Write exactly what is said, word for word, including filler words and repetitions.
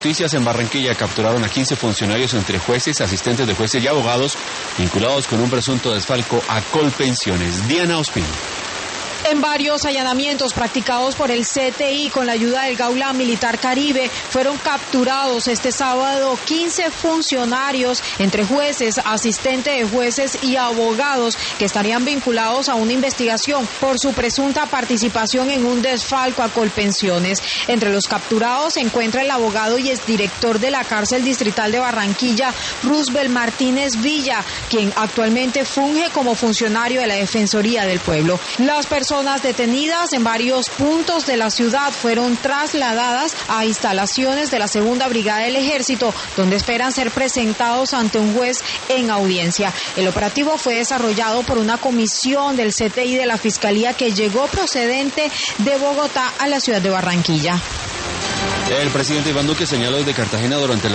Justicias en Barranquilla capturaron a quince funcionarios entre jueces, asistentes de jueces y abogados vinculados con un presunto desfalco a Colpensiones. Diana Ospina. En varios allanamientos practicados por el C T I con la ayuda del Gaula Militar Caribe, fueron capturados este sábado quince funcionarios, entre jueces, asistentes de jueces y abogados, que estarían vinculados a una investigación por su presunta participación en un desfalco a Colpensiones. Entre los capturados se encuentra el abogado y exdirector de la cárcel distrital de Barranquilla, Roosevelt Martínez Villa, quien actualmente funge como funcionario de la Defensoría del Pueblo. Las personas Personas detenidas en varios puntos de la ciudad fueron trasladadas a instalaciones de la Segunda Brigada del Ejército, donde esperan ser presentados ante un juez en audiencia. El operativo fue desarrollado por una comisión del C T I de la Fiscalía que llegó procedente de Bogotá a la ciudad de Barranquilla. El presidente Iván Duque señaló desde Cartagena durante la